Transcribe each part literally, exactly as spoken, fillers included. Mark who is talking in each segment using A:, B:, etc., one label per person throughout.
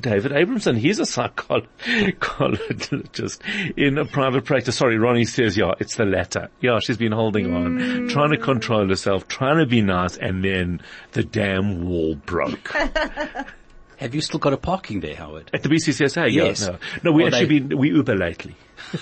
A: David Abramson. He's a psychologist in a private practice. Sorry, Ronnie says, yeah, it's the latter. Yeah, she's been holding on, mm. trying to control herself, trying to be nice, and then the damn wall broke.
B: Have you still got a parking there, Howard?
A: At the B C C S A?
B: Yes.
A: Yeah, no, no we
B: Or
A: actually
B: they...
A: been, we Uber lately.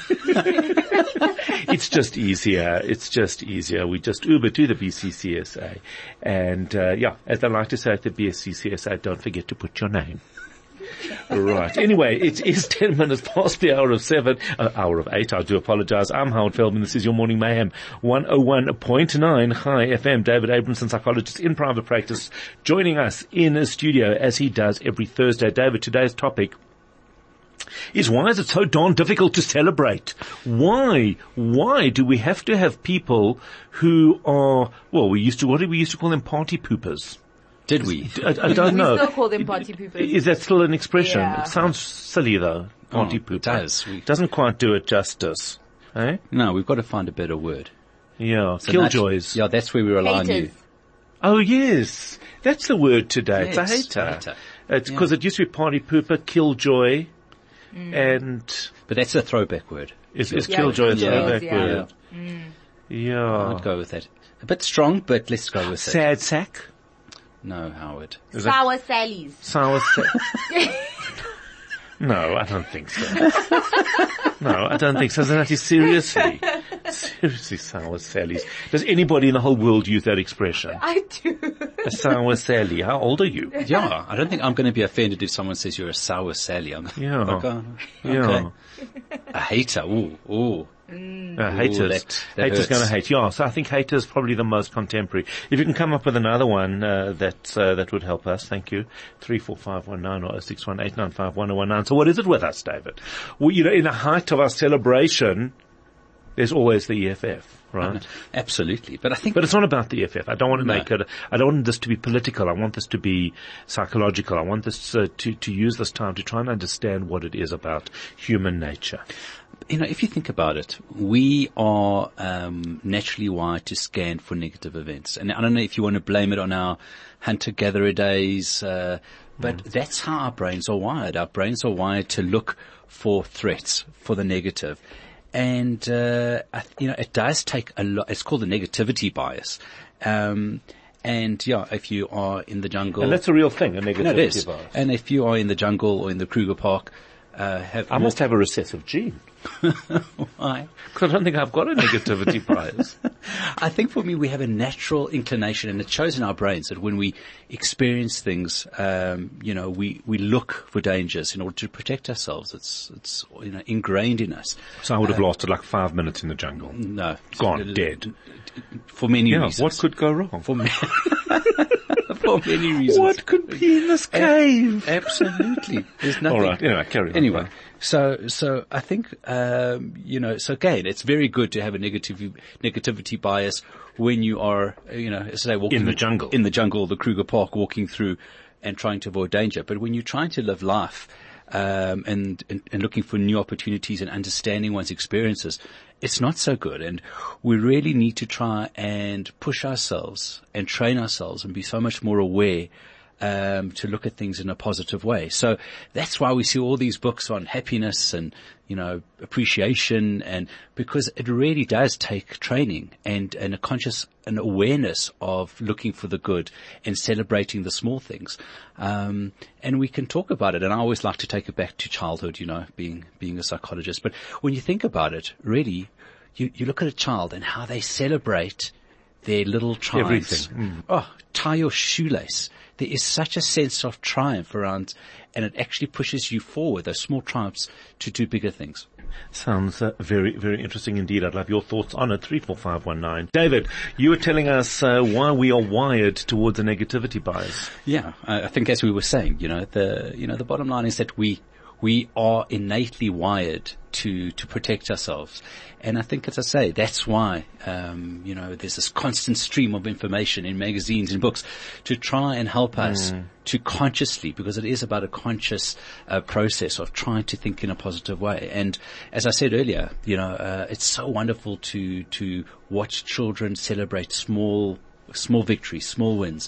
A: It's just easier. It's just easier. We just Uber to the B C C S A. And, uh, yeah, as I like to say at the B C C S A, don't forget to put your name. Right. Anyway, it is ten minutes past the hour of seven, uh, hour of eight. I do apologize. I'm Howard Feldman. This is your Morning Mayhem. one oh one point nine High F M. David Abramson, psychologist in private practice, joining us in a studio as he does every Thursday. David, today's topic is why is it so darn difficult to celebrate? Why? Why do we have to have people who are, well, we used to, what did we used to call them? Party poopers.
B: Did we?
A: I, I don't know.
C: We still call them party poopers.
A: Is that still an expression?
C: Yeah.
A: It sounds silly though. Party
B: Oh,
A: pooper.
B: it does. We-
A: Doesn't quite do it justice. Eh?
B: No, we've got to find a better word.
A: Yeah.
B: So
A: Killjoys.
B: that's- Yeah, that's where we rely on you.
C: Haters.
A: Oh yes. That's the word today.
B: Yes,
A: it's a hater.
B: hater.
A: It's
B: Yeah.
A: because it used to be party pooper, killjoy,
C: Mm.
A: and
B: But that's a throwback word.
A: is, is
C: Yeah,
A: killjoy a
C: killjoy,
A: throwback
C: yeah.
A: word?
C: Mm.
A: Yeah.
B: I'd go with that. A bit strong, but let's go with that.
A: Sad sack.
B: No, Howard.
A: Is that
C: Sour Sallies.
A: sour sack? No, I don't think so. No, I don't think so. Zanati, seriously. Seriously, sour Sallies. Does anybody in the whole world use that expression?
C: I do.
A: A sour Sally. How old are you?
B: Yeah, I don't think I'm going to be offended if someone says you're a sour Sally. I'm
A: Yeah.
B: like, oh,
A: Yeah.
B: okay. A hater. Ooh, ooh.
A: Uh, haters.
B: Ooh, that- that
A: haters
B: hurts.
A: going to hate. Yeah, so I think haters probably the most contemporary. If you can come up with another one, uh, that, uh, that would help us. Thank you. three four five one nine or six one eight nine five one oh one nine. So what is it with us, David? Well, you know, in the height of our celebration, there's always the E F F, right?
B: Absolutely. But I think,
A: But it's not about the E F F. I don't want to
B: No.
A: make it, I don't want this to be political. I want this to be psychological. I want this uh, to, to use this time to try and understand what it is about human nature.
B: you know, if you think about it, we are um, naturally wired to scan for negative events. And I don't know if you want to blame it on our hunter-gatherer days, uh, but mm. that's how our brains are wired. Our brains are wired to look for threats, for the negative. And, uh, I, you know, it does take a lot. It's called the negativity bias. Um, and yeah, if you are in the jungle.
A: And that's a real thing, a negativity
B: no, it is.
A: bias.
B: And if you are in the jungle or in the Kruger Park, uh, have.
A: I must have a recessive gene.
B: Why?
A: Because I don't think I've got a negativity bias.
B: I think for me, we have a natural inclination, and it shows in our brains that when we experience things, um, you know, we, we look for dangers in order to protect ourselves. It's, it's, you know, ingrained in us.
A: So I would have uh, lasted like five minutes in the jungle.
B: No.
A: Gone, dead.
B: For many
A: yeah,
B: reasons.
A: What could go wrong?
B: For many, for many reasons.
A: What could be in this cave?
B: A- absolutely. There's nothing.
A: All right. Anyway, carry on.
B: Anyway. So, so I think, um, you know, so again, it's very good to have a negative, negativity bias when you are, you know, say walking
A: in the jungle,
B: in the jungle, the Kruger Park, walking through and trying to avoid danger. But when you're trying to live life, um, and, and, and looking for new opportunities and understanding one's experiences, it's not so good. And we really need to try and push ourselves and train ourselves and be so much more aware Um, to look at things in a positive way. So that's why we see all these books on happiness and, you know, appreciation, and because it really does take training and, and a conscious, an awareness of looking for the good and celebrating the small things. Um, and we can talk about it. And I always like to take it back to childhood, you know, being, being a psychologist. But when you think about it, really, you, you look at a child and how they celebrate their little triumphs.
A: Everything. Mm.
B: Oh, tie your shoelace. There is such a sense of triumph around, and it actually pushes you forward, those small triumphs, to do bigger things.
A: Sounds uh, very, very interesting indeed. I'd love your thoughts on it. three four five one nine. David, you were telling us uh, why we are wired towards a negativity bias.
B: Yeah, I, I think as we were saying, you know, the, you know, the bottom line is that we, we are innately wired to, to protect ourselves. And I think, as I say, that's why, um, you know, there's this constant stream of information in magazines and books to try and help us mm. to consciously, because it is about a conscious uh, process of trying to think in a positive way. And as I said earlier, you know, uh, it's so wonderful to, to watch children celebrate small, small victories, small wins.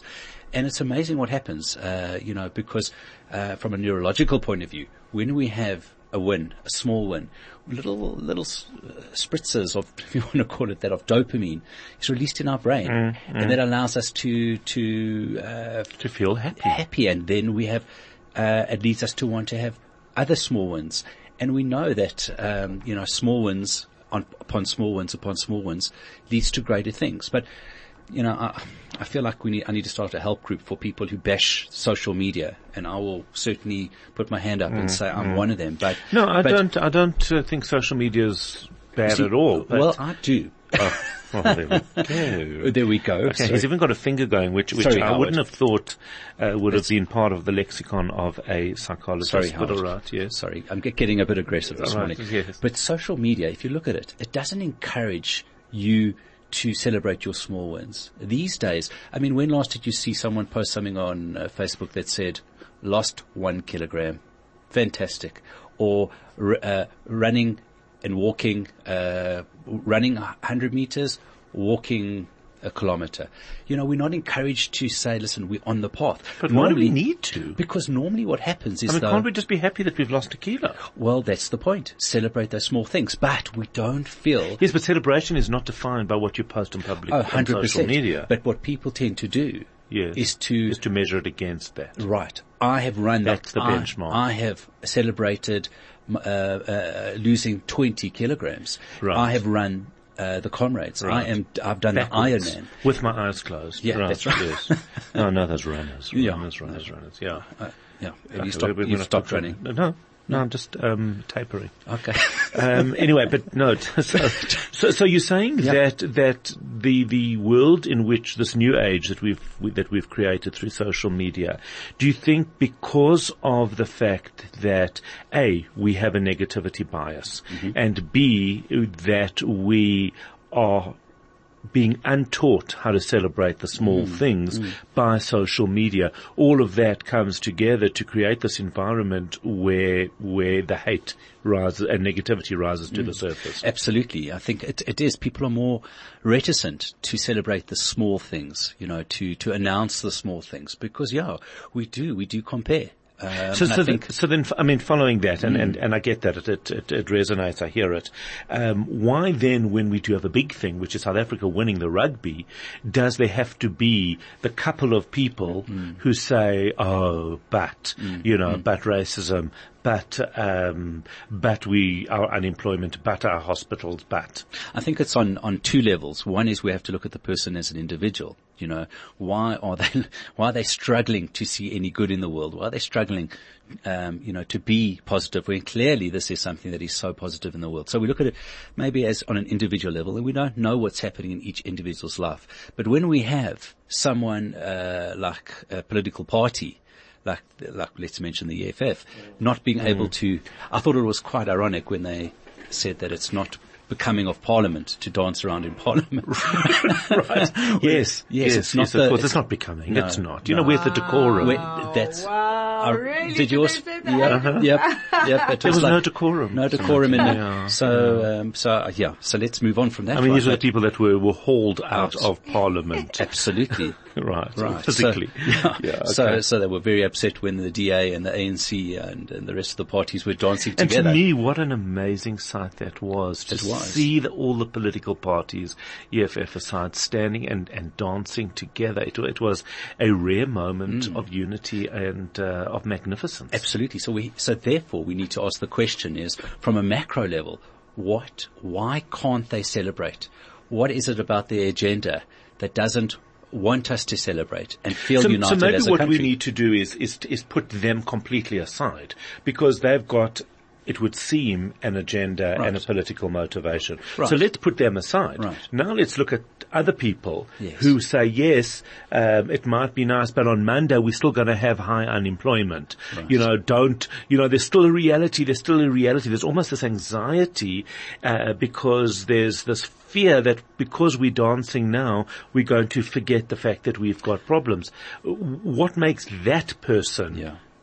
B: And it's amazing what happens, uh, you know, because uh, from a neurological point of view, when we have a win, a small win, little little uh, spritzers of, if you want to call it that, of dopamine is released in our brain,
A: Mm,
B: and that allows us to to uh,
A: To feel happy.
B: happy, and then we have uh, it leads us to want to have other small wins, and we know that um, you know small wins on, upon small wins upon small wins leads to greater things, but. You know, I, I feel like we need, I need to start a help group for people who bash social media, and I will certainly put my hand up and say I'm one of them. But
A: No, I
B: but,
A: don't, I don't uh, think social media is bad
B: see,
A: at all. But,
B: Well, I do.
A: oh, well, there we go.
B: There we go.
A: Okay,
B: So-
A: he's even got a finger going, which, which
B: Sorry,
A: I
B: Howard.
A: wouldn't have thought uh, would have been part of the lexicon of a psychologist.
B: Sorry,
A: but
B: Howard.
A: all right, yes.
B: Sorry, I'm get- getting a bit aggressive this
A: All right,
B: morning.
A: yes.
B: But social media, if you look at it, it doesn't encourage you to celebrate your small wins. These days, I mean, when last did you see someone post something on uh, Facebook that said, lost one kilogram? Fantastic. Or r- uh, running and walking, uh, running one hundred meters, walking a kilometer. You know, we're not encouraged to say, listen, we're on the path.
A: But why do we need to?
B: Because normally what happens is
A: I mean,
B: though,
A: can't we just be happy that we've lost a kilo?
B: well, that's the point. Celebrate those small things. But we don't feel
A: Yes, but celebration is not defined by what you post in public
B: oh,
A: on
B: one hundred
A: social
B: percent.
A: media.
B: But what people tend to do
A: yes,
B: is to,
A: is to measure it against that.
B: right, I have run that.
A: That's the
B: I-
A: benchmark.
B: I, have celebrated uh, uh, losing twenty kilograms.
A: Right.
B: I have run uh, the Comrades.
A: Right.
B: I am, I've done
A: Backwards,
B: the Ironman.
A: with my eyes closed.
B: Yeah, that's right.
A: Yes. No, no, those runners,
B: Yeah.
A: runners, runners, runners. Yeah.
B: Uh, yeah. Have
A: Okay,
B: you stopped,
A: we're- we're
B: you've
A: gonna
B: stopped
A: put-
B: running?
A: No, no, I'm just um, tapering.
B: Okay.
A: Um, anyway, but no. So, so, so you're saying
B: Yeah.
A: that that the the world in which this new age that we've we, that we've created through social media, do you think because of the fact that A, we have a negativity bias,
B: Mm-hmm.
A: and B, that we are being untaught how to celebrate the small
B: Mm,
A: things by social media, all of that comes together to create this environment where where the hate rises and negativity rises to
B: Mm.
A: the surface.
B: Absolutely. I think it, it is. People are more reticent to celebrate the small things, you know, to, to announce the small things because, yeah, we do, we do compare. Um,
A: So,
B: and I
A: so, then,
B: think,
A: so then, I mean, following that, and, and, and I get that, it, it, it, it resonates, I hear it. Um, why then, when we do have a big thing, which is South Africa winning the rugby, does there have to be the couple of people who say, oh, but, you know, but racism, but, um, but we, our unemployment, but our hospitals, but.
B: I think it's on, on two levels. One is we have to look at the person as an individual. You know, why are they, why are they struggling to see any good in the world? Why are they struggling, um, you know, to be positive when clearly this is something that is so positive in the world? So we look at it maybe as on an individual level, and we don't know what's happening in each individual's life. But when we have someone, uh, like a political party, like, like let's mention the E F F, not being able to, I thought it was quite ironic when they said that it's not becoming of Parliament to dance around in Parliament.
A: Right. Yes.
B: Yes, it's not
A: yes,
B: the-
A: of course.
B: it's-
A: It's not becoming.
B: No,
A: it's not. You
B: no.
A: know, where's the decorum?
B: Wait, that's,
C: Wow,
B: uh,
C: really?
B: did yours,
C: Did they say that?
B: yep, yep, yep. It
A: There was
B: like-
A: no decorum.
B: No decorum in it.
A: Yeah,
B: So, um, so, uh, yeah, so let's move on from that.
A: I mean,
B: right?
A: these were the
B: But-
A: people that were, were hauled out
B: Out.
A: of Parliament.
B: Absolutely.
A: Right.
B: Right.
A: Physically.
B: So, yeah.
A: Yeah,
B: so,
A: okay.
B: so they were very upset when the D A and the A N C and, and the rest of the parties were dancing
A: And
B: together.
A: to me, what an amazing sight that was to
B: It was.
A: see the, all the political parties, E F F aside, standing and, and dancing together. It, it was a rare moment
B: Mm.
A: of unity and uh, of magnificence.
B: Absolutely. So we, so therefore we need to ask the question is, from a macro level, what, why can't they celebrate? What is it about their agenda that doesn't want us to celebrate and feel
A: So,
B: united
A: so maybe
B: as a
A: what
B: country?
A: we need to do is, is is put them completely aside because they've got, it would seem, an agenda
B: Right.
A: and a political motivation.
B: Right.
A: So let's put them aside.
B: Right.
A: Now let's look at other people
B: Yes.
A: who say, yes, um, it might be nice, but on Monday we're still going to have high unemployment.
B: Right.
A: You know, don't, you know, there's still a reality, there's still a reality. There's almost this anxiety uh, because there's this fear that because we're dancing now, we're going to forget the fact that we've got problems. What makes that person
B: Yeah.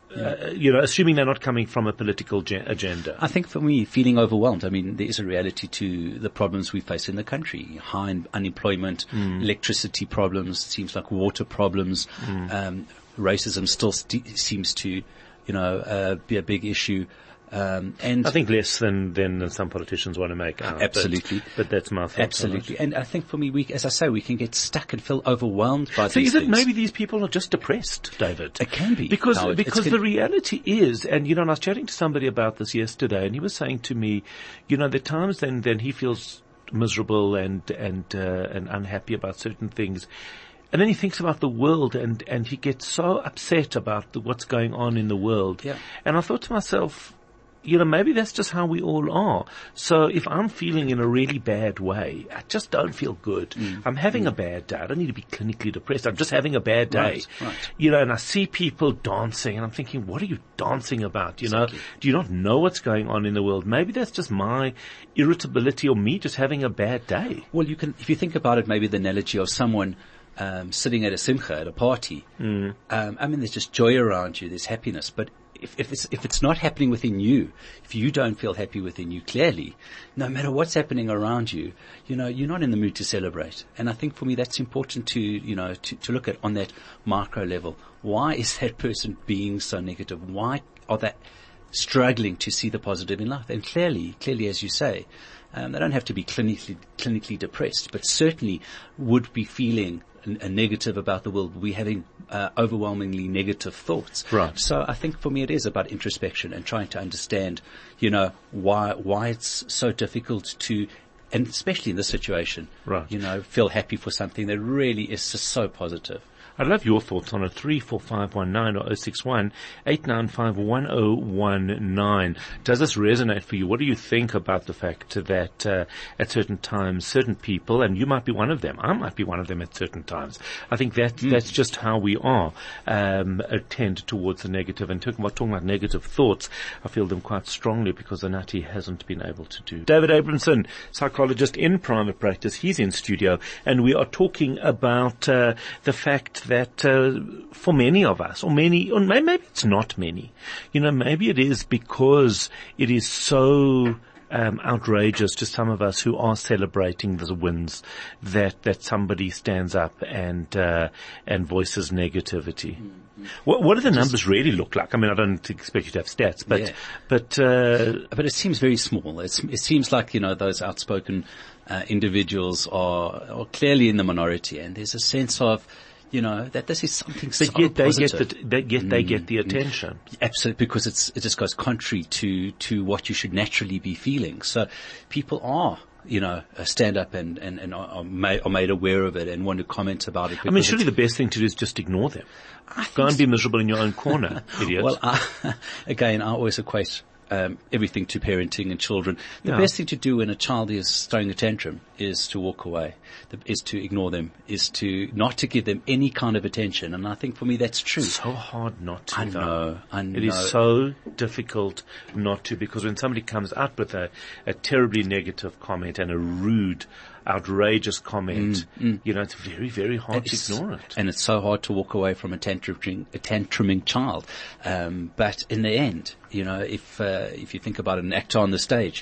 A: uh, you know, assuming they're not coming from a political ge- agenda.
B: I think for me, feeling overwhelmed, I mean, there is a reality to the problems we face in the country. High un- unemployment, mm. electricity problems, it seems like water problems, mm. um, racism still st- seems to, you know, uh, be a big issue. Um, and
A: I think less than, than, than some politicians want to make out.
B: Absolutely.
A: But, but that's my thoughts.
B: Absolutely. And I think for me, we, as I say, we can get stuck and feel overwhelmed by
A: so
B: these
A: is it
B: things.
A: maybe these people are just depressed, David?
B: It can be.
A: Because,
B: Howard.
A: because
B: It's
A: the reality is, and you know, and I was chatting to somebody about this yesterday, and he was saying to me, you know, there are times then, then he feels miserable and, and, uh, and unhappy about certain things. And then he thinks about the world and, and he gets so upset about the, what's going on in the world.
B: Yeah.
A: And I thought to myself, you know, maybe that's just how we all are. So if I'm feeling in a really bad way, I just don't feel good. Mm. I'm having mm. a bad day. I don't need to be clinically depressed. I'm just having a bad day.
B: Right, right.
A: You know, and I see people dancing and I'm thinking, what are you dancing about? You
B: exactly.
A: know, do you not know what's going on in the world? Maybe that's just my irritability or me just having a bad day.
B: Well, you can, if you think about it, maybe the analogy of someone um, sitting at a simcha, at a party.
A: Mm.
B: Um, I mean, there's just joy around you. There's happiness. But If, if it's, if it's not happening within you, if you don't feel happy within you, clearly, no matter what's happening around you, you know, you're not in the mood to celebrate. And I think for me that's important to, you know, to, to look at on that micro level. Why is that person being so negative? Why are they struggling to see the positive in life? And clearly, clearly as you say, um, they don't have to be clinically, clinically depressed, but certainly would be feeling a negative about the world. We're having uh, overwhelmingly negative thoughts.
A: Right.
B: So I think for me it is about introspection and trying to understand, you know, why why it's so difficult to, and especially in this situation,
A: right.
B: you know, feel happy for something that really is just so positive.
A: I'd love your thoughts on it. three four five one nine or oh six one, eight nine five, one oh one nine. Does this resonate for you? What do you think about the fact that uh, at certain times, certain people, and you might be one of them, I might be one of them at certain times. I think that mm. that's just how we are, um, tend towards the negative. And talking about, talking about negative thoughts, I feel them quite strongly because Anati hasn't been able to do. David Abramson, psychologist in private practice, he's in studio, and we are talking about uh, the fact that uh, for many of us, or many, or maybe it's not many, you know, maybe it is because it is so um, outrageous to some of us who are celebrating the wins that that somebody stands up and uh, and voices negativity. Mm-hmm. What, what do the numbers really look like? I mean, I don't expect you to have stats, but
B: yeah.
A: but uh,
B: but it seems very small. It's, it seems like, you know, those outspoken uh, individuals are, are clearly in the minority, and there's a sense of, you know, that this is something so
A: but yet they
B: positive.
A: get the, they get, they get the attention.
B: Absolutely, because it's, it just goes contrary to, to what you should naturally be feeling. So people are, you know, uh, stand up and, and, and are, made, are made aware of it and want to comment about it.
A: I mean, surely the best thing to do is just ignore them. Go and be miserable in your own corner, idiot.
B: Well, I, again, I always equate Um, everything to parenting and children. The
A: yeah.
B: best thing to do when a child is throwing a tantrum is to walk away, is to ignore them, is to not to give them any kind of attention. And I think for me that's true.
A: So hard not to.
B: I know, I know.
A: It is so difficult not to, because when somebody comes out with a, a terribly negative comment and a rude, outrageous comment, mm, mm. you know, it's very, very hard it's, to ignore it.
B: And it's so hard to walk away from a tantruming, a tantruming child. Um, but in the end, you know, if, uh, if you think about an actor on the stage,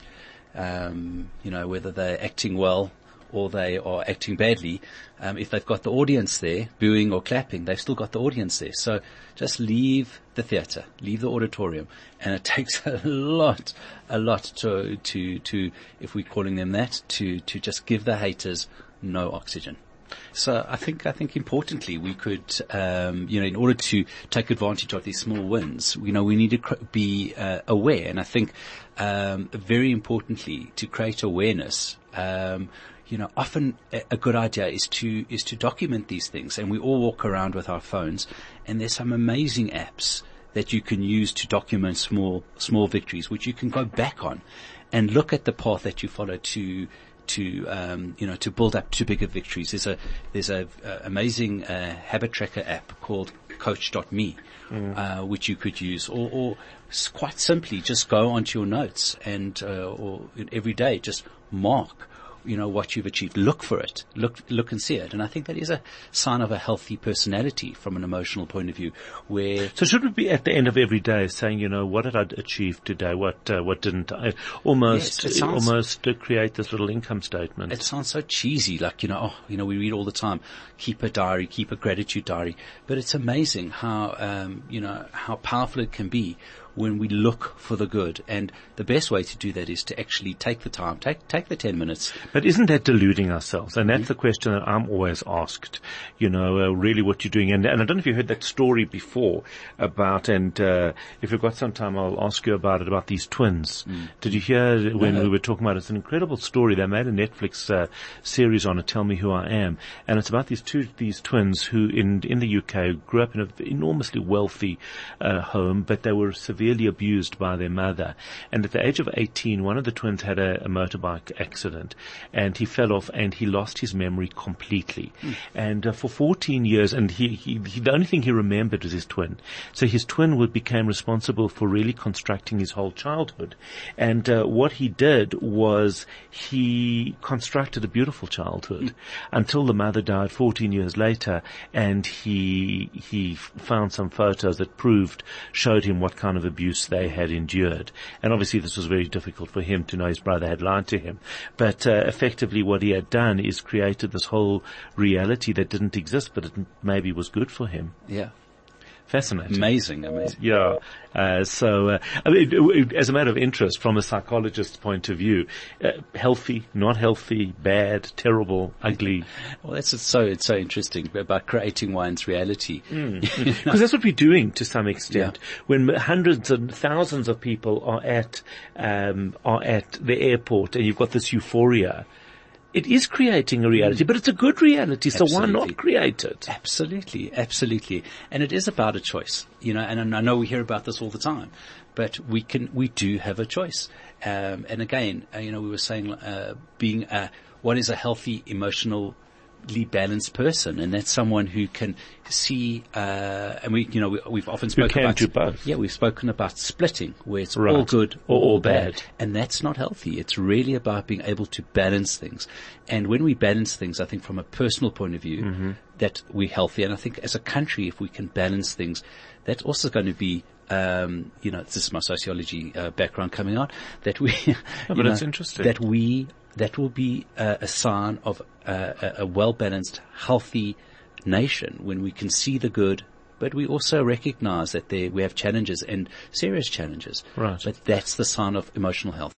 B: um, you know, whether they're acting well or they are acting badly, um, if they've got the audience there, booing or clapping, they've still got the audience there. So just leave the theatre, leave the auditorium, and it takes a lot, a lot to, to, to, if we're calling them that, to, to just give the haters no oxygen. So I think, I think importantly we could, um, you know, in order to take advantage of these small wins, you know, we need to cr- be uh, aware. And I think, um, very importantly, to create awareness, um, you know, often a, a good idea is to, is to document these things. And we all walk around with our phones, and there's some amazing apps that you can use to document small, small victories, which you can go back on and look at the path that you follow to, to, um, you know, to build up to bigger victories. There's a, there's a, a amazing, uh, habit tracker app called coach dot me, mm. uh, which you could use, or, or quite simply just go onto your notes and, uh, or every day just mark you know, what you've achieved. Look for it. Look, look and see it. And I think that is a sign of a healthy personality from an emotional point of view, where...
A: So should we be at the end of every day saying, you know, what did I achieve today? What, uh, what didn't I? Almost,
B: Yes, it sounds-
A: almost to create this little income statement.
B: It sounds so cheesy, like, you know, oh, you know, we read all the time, keep a diary, keep a gratitude diary. But it's amazing how, um, you know, how powerful it can be when we look for the good. And the best way to do that is to actually take the time, take, take the ten minutes.
A: But isn't that deluding ourselves? And that's mm-hmm. the question that I'm always asked, you know, uh, really what you're doing. And, and I don't know if you heard that story before about, and, uh, if you've got some time, I'll ask you about it, about these twins. Mm. Did you hear when no. we were talking about it? It's an incredible story. They made a Netflix, uh, series on it, Tell Me Who I Am. And it's about these two, these twins who in, in the U K grew up in an enormously wealthy, uh, home, but they were severely abused by their mother. And at the age of eighteen, one of the twins had a, a motorbike accident and he fell off and he lost his memory completely. Mm. And uh, for fourteen years, and he, he, he, the only thing he remembered was his twin. So his twin would became responsible for really constructing his whole childhood. And uh, what he did was he constructed a beautiful childhood mm. until the mother died fourteen years later, and he he found some photos that proved, showed him what kind of abuse they had endured. And obviously this was very difficult for him to know his brother had lied to him. But uh, effectively what he had done is created this whole reality that didn't exist, but it maybe was good for him.
B: Yeah.
A: Fascinating.
B: Amazing, amazing.
A: Yeah. Uh, so, uh, I mean, as a matter of interest, from a psychologist's point of view, uh, healthy, not healthy, bad, terrible, ugly.
B: Well, that's it's so, it's so interesting about creating one's reality.
A: Mm. Because that's what we're doing to some extent. Yeah. When hundreds and thousands of people are at, um, are at the airport and you've got this euphoria, it is creating a reality, but it's a good reality, so
B: Absolutely.
A: why not create it?
B: Absolutely, absolutely. And it is about a choice, you know, and I know we hear about this all the time, but we can, we do have a choice. Um, and again, uh, you know, we were saying, uh, being a, what is a healthy, emotionally balanced person, and that's someone who can see, uh, and we, you know, we, we've often spoken
A: who can
B: about,
A: do both.
B: Yeah, we've spoken about splitting, where it's
A: right.
B: all good or,
A: or all
B: all bad.
A: bad.
B: And that's not healthy. It's really about being able to balance things. And when we balance things, I think from a personal point of view, mm-hmm. that we're healthy. And I think as a country, if we can balance things, that's also going to be, um, you know, this is my sociology uh, background coming out, that we,
A: no, but
B: know,
A: it's interesting.
B: that we, that will be uh, a sign of uh, a, a well-balanced, healthy nation when we can see the good, but we also recognize that there, we have challenges and serious challenges.
A: Right.
B: But that's the sign of emotional health.